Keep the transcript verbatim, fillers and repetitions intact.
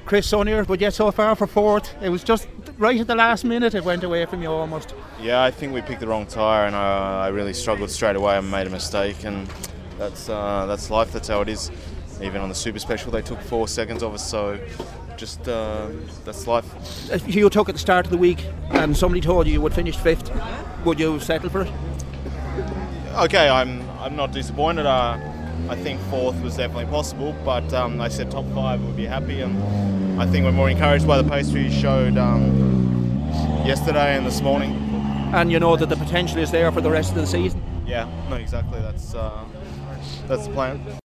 Chris Sonnier, but yet so far for fourth. It was just right at the last minute it went away from you almost. Yeah, I think we picked the wrong tyre, and I, I really struggled straight away and made a mistake, and that's uh, that's life. That's how it is. Even on the Super Special, they took four seconds of us, so just uh, that's life. If you took at the start of the week and somebody told you you would finish fifth, would you settle for it? Okay, I'm I'm not disappointed. Uh, I think fourth was definitely possible, but um, I said top five would be happy, and I think we're more encouraged by the pace we showed um, yesterday and this morning. And you know that the potential is there for the rest of the season? Yeah, no, exactly. That's uh, that's the plan.